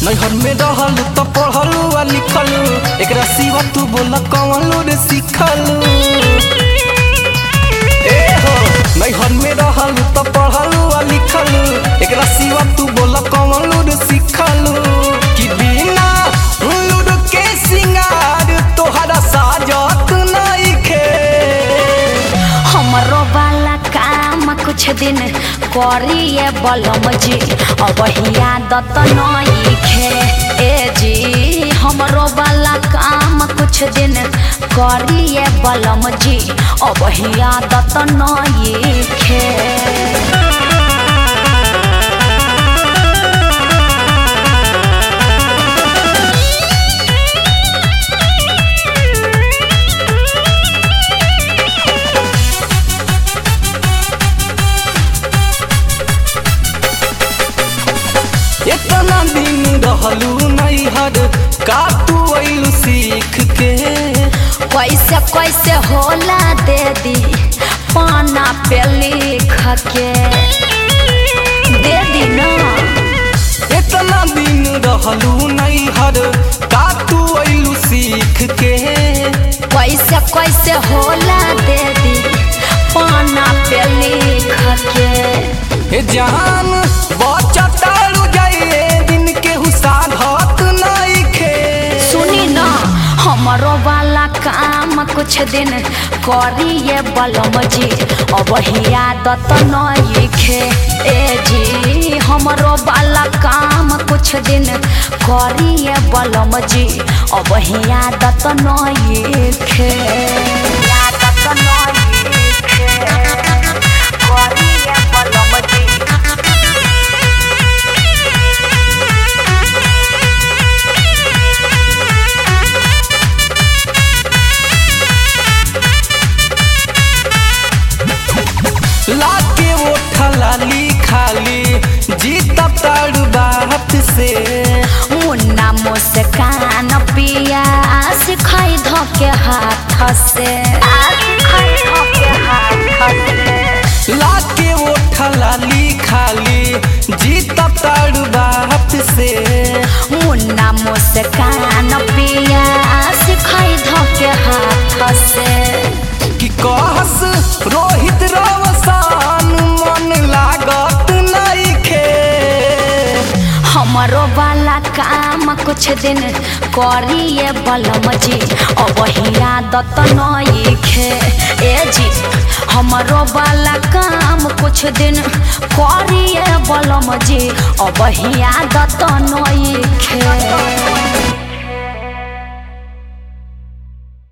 नैहर में रहल तो पढ़लू आ लिखलू, एकरा सिवा तू बोला कौन रे सिखलू। ए हो नैहर में रहल तो पढ़लू आ लिखलू, एकरा सिवा तू बोला कौन रे सिखलू। कि बिना लूर के सिंगार तोहरा साजत नइखे। हमरो वाला काम कुछ दिन करिए बलम जी, अब आदत नइखे। ए जी हमरो वाला काम कुछ दिन करिए बलम जी, अब आदत नइखे। इतना दिन रहलू नैहर का तू अइलू सीख के। कैसे कैसे होला दे दी पाना पे लिख के दे दी ना। इतना दिन रहलू नैहर का तू अइलू सीख के। कैसे कैसे होला दे दी पाना पे लिख के। ए जान बचतारू जाइए दिन के हुसाधत नइखे। सुनी ना हमरो वाला काम कुछ दिन करिए बलम जी, अब आदत नइखे। ए जी हमरो वाला काम कुछ दिन करिए बलम जी, अब आदत नइखे। आदत नइखे करिए बलम जी। लाके ओठा लाली खाली जीतब तारू बात से। मुन्ना मुस्कान पिया सिखाई धोके हाथ से। लाके ओठा लाली खाली जीतब तारू बात से। मुन्ना मुस्कान पिया सिखाई धोके हाथ से। कि कहस रोहित रवसान मन लागत नइखे। हमरो वाला काम कुछ दिन करिए बलम जी, अब आदत नइखे। ए जी हमरो वाला काम कुछ दिन करिए बलम जी, अब आदत नइखे।